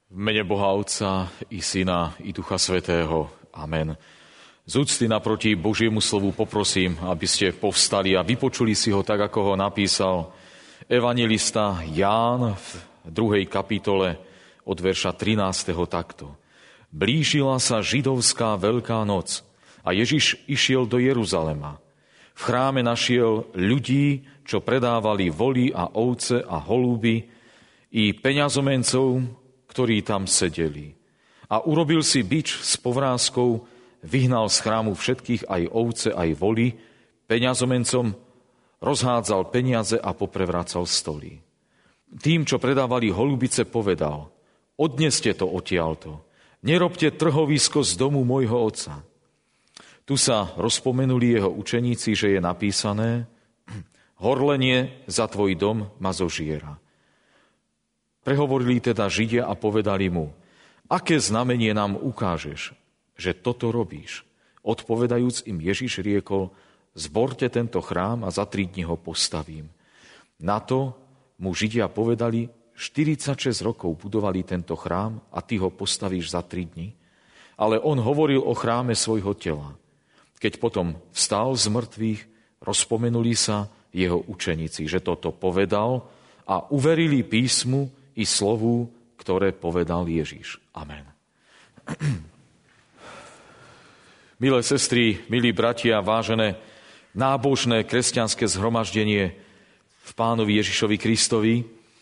V mene Boha Otca i Syna i Ducha Svätého. Amen. Z úcty naproti Božiemu slovu poprosím, aby ste povstali a vypočuli si ho tak, ako ho napísal evanjelista Ján v 2. kapitole od verša 13. takto. Blížila sa židovská Veľká noc a Ježiš išiel do Jeruzalema. V chráme našiel ľudí, čo predávali voly a ovce a holúby, i peňazomencov, ktorí tam sedeli. A urobil si bič s povrázkou, vyhnal z chrámu všetkých, aj ovce, aj voly, peňazomencom rozhádzal peniaze a poprevracal stoly. Tým, čo predávali holubice, povedal: odneste to odtiaľto, nerobte trhovisko z domu môjho otca. Tu sa rozpomenuli jeho učeníci, že je napísané: horlenie za tvoj dom ma zožiera. Prehovorili teda Židia a povedali mu: aké znamenie nám ukážeš, že toto robíš? Odpovedajúc im Ježiš riekol: zborte tento chrám a za 3 dní ho postavím. Na to mu Židia povedali: 46 rokov budovali tento chrám a ty ho postavíš za 3 dní? Ale on hovoril o chráme svojho tela. Keď potom vstal z mŕtvych, rozpomenuli sa jeho učeníci, že toto povedal, a uverili písmu i slovu, ktoré povedal Ježiš. Amen. Milé sestry, milí bratia, vážené nábožné kresťanské zhromaždenie v Pánovi Ježišovi Kristovi,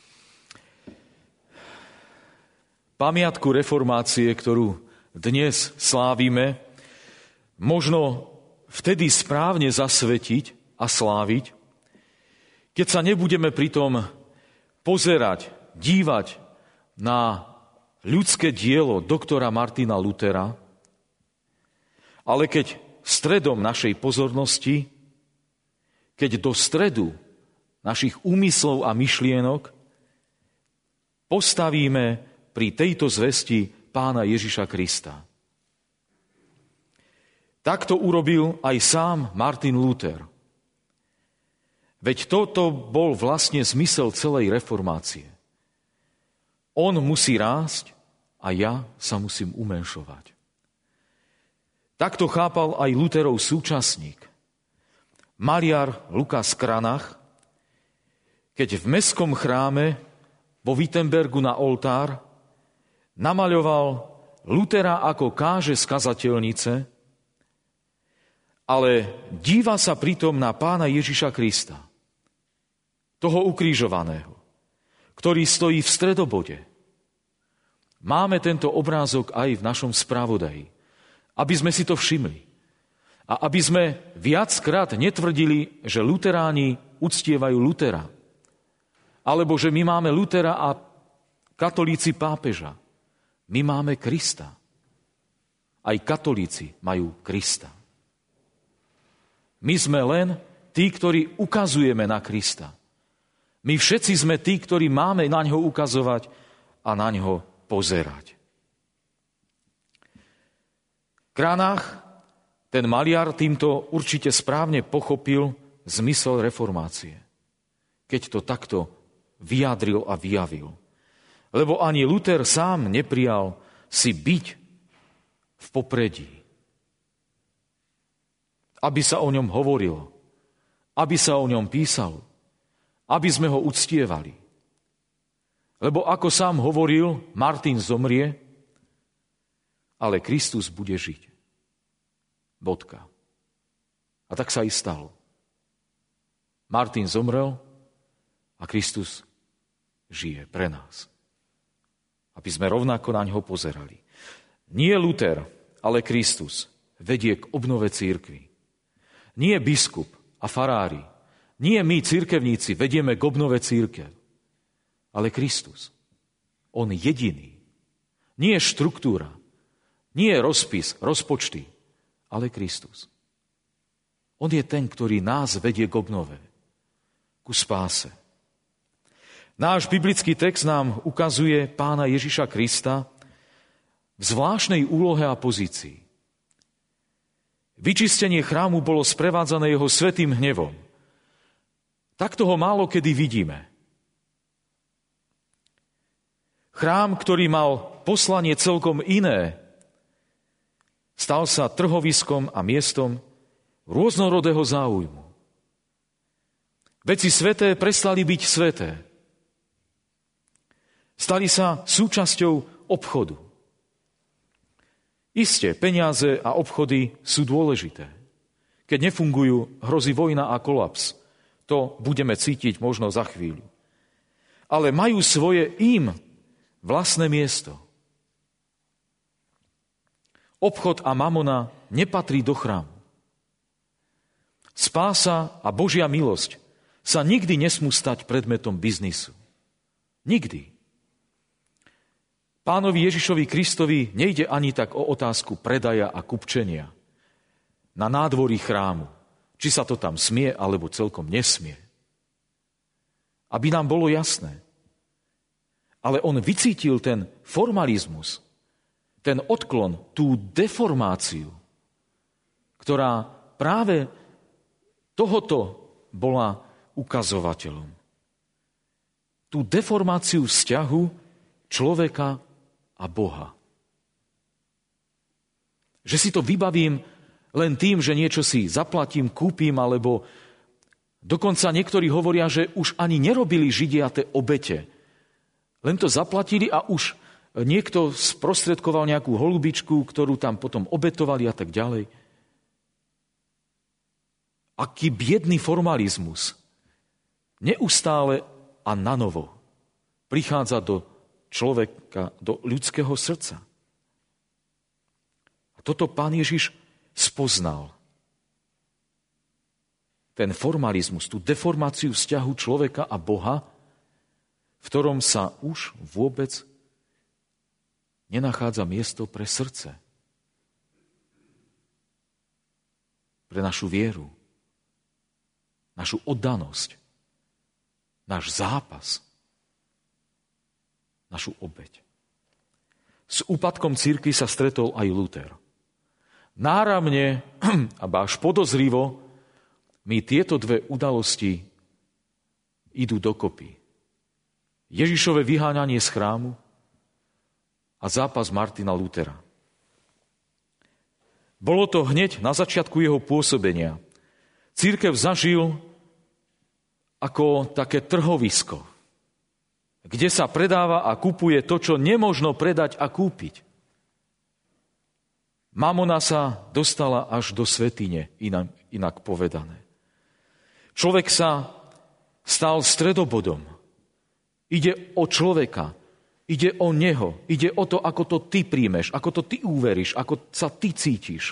pamiatku reformácie, ktorú dnes slávime, možno vtedy správne zasvetiť a sláviť, keď sa nebudeme pritom pozerať, dívať na ľudské dielo doktora Martina Luthera, ale keď stredom našej pozornosti, keď do stredu našich úmyslov a myšlienok postavíme pri tejto zvesti Pána Ježiša Krista. Takto urobil aj sám Martin Luther. Veď toto bol vlastne zmysel celej reformácie. On musí rásť a ja sa musím umenšovať. Takto chápal aj Lutherov súčasník, maliar Lukas Cranach, keď v mestskom chráme vo Wittenbergu na oltár namaľoval Luthera ako káže z kazateľnice, ale díva sa pritom na Pána Ježiša Krista, toho ukrižovaného, ktorý stojí v stredobode. Máme tento obrázok aj v našom spravodaji, aby sme si to všimli. A aby sme viackrát netvrdili, že luteráni uctievajú Lutera, alebo že my máme Lutera a katolíci pápeža. My máme Krista. Aj katolíci majú Krista. My sme len tí, ktorí ukazujeme na Krista. My všetci sme tí, ktorí máme na ňo ukazovať a na ňo pozerať. Cranach, ten maliar, týmto určite správne pochopil zmysel reformácie, keď to takto vyjadril a vyjavil. Lebo ani Luther sám neprijal si byť v popredí. Aby sa o ňom hovorilo, aby sa o ňom písalo, aby sme ho uctievali. Lebo ako sám hovoril, Martin zomrie, ale Kristus bude žiť. Bodka. A tak sa i stalo. Martin zomrel a Kristus žije pre nás. Aby sme rovnako na ňo pozerali. Nie Luther, ale Kristus vedie k obnove cirkvi. Nie biskup a farári, nie my, cirkevníci, vedieme k obnove cirkev, ale Kristus. On jediný. Nie štruktúra, nie rozpis, rozpočty, ale Kristus. On je ten, ktorý nás vedie k obnove, ku spáse. Náš biblický text nám ukazuje Pána Ježiša Krista v zvláštnej úlohe a pozícii. Vyčistenie chrámu bolo sprevádzané jeho svätým hnevom. Takto ho málo kedy vidíme. Chrám, ktorý mal poslanie celkom iné, stal sa trhoviskom a miestom rôznorodého záujmu. Veci sväté prestali byť sväté. Stali sa súčasťou obchodu. Isté, peniaze a obchody sú dôležité. Keď nefungujú, hrozí vojna a kolaps. To budeme cítiť možno za chvíľu. Ale majú svoje im vlastné miesto. Obchod a mamona nepatrí do chrámu. Spása a Božia milosť sa nikdy nesmú stať predmetom biznisu. Nikdy. Pánovi Ježišovi Kristovi nejde ani tak o otázku predaja a kupčenia na nádvorí chrámu, či sa to tam smie, alebo celkom nesmie. Aby nám bolo jasné. Ale on vycítil ten formalizmus, ten odklon, tú deformáciu, ktorá práve tohoto bola ukazovateľom. Tú deformáciu vzťahu človeka a Boha. Že si to vybavím len tým, že niečo si zaplatím, kúpim, alebo dokonca niektorí hovoria, že už ani nerobili Židia tie obete. Len to zaplatili a už niekto sprostredkoval nejakú holubičku, ktorú tam potom obetovali a tak ďalej. Aký biedný formalizmus neustále a nanovo prichádza do človeka, do ľudského srdca. A toto Pán Ježiš spoznal. Ten formalizmus, tú deformáciu vzťahu človeka a Boha, v ktorom sa už vôbec nenachádza miesto pre srdce. Pre našu vieru, našu oddanosť, náš zápas, našu obeť. S úpadkom cirkvi sa stretol aj Luther. Náramne, až podozrivo, mi tieto dve udalosti idú dokopy. Ježišove vyháňanie z chrámu a zápas Martina Luthera. Bolo to hneď na začiatku jeho pôsobenia. Cirkev zažil ako také trhovisko, kde sa predáva a kupuje to, čo nemožno predať a kúpiť. Mamona sa dostala až do svätyne, inak povedané. Človek sa stal stredobodom. Ide o človeka, ide o neho, ide o to, ako to ty príjmeš, ako to ty uveríš, ako sa ty cítiš.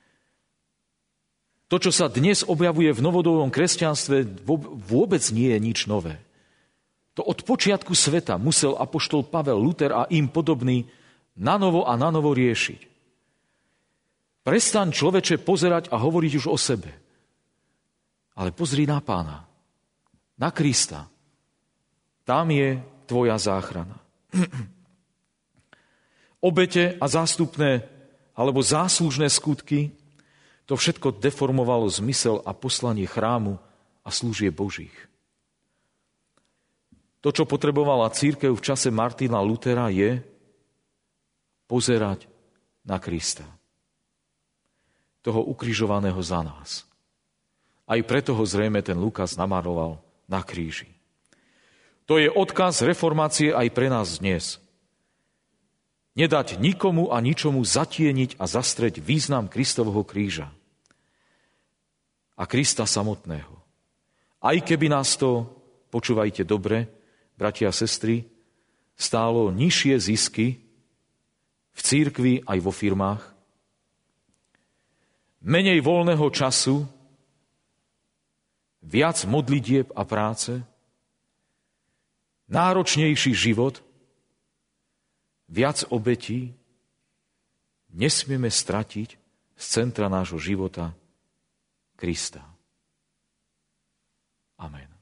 To, čo sa dnes objavuje v novodobom kresťanstve, vôbec nie je nič nové. To od počiatku sveta musel apoštol Pavel, Luther a im podobný nanovo a nanovo riešiť. Prestaň, človeče, pozerať a hovoriť už o sebe. Ale pozri na Pána, na Krista. Tam je tvoja záchrana. Obete a zástupné alebo záslužné skutky, to všetko deformovalo zmysel a poslanie chrámu a služieb Božích. To, čo potrebovala cirkev v čase Martina Luthera, je pozerať na Krista. Toho ukrižovaného za nás. Aj preto ho zrejme ten Lukáš namaroval na kríži. To je odkaz reformácie aj pre nás dnes. Nedať nikomu a ničomu zatieniť a zastreť význam Kristovho kríža a Krista samotného. Aj keby nás to, počúvajte dobre, bratia a sestry, stálo nižšie zisky v cirkvi aj vo firmách, menej voľného času, viac modlitieb a práce, náročnejší život, viac obetí, nesmieme stratiť z centra nášho života Krista. Amen.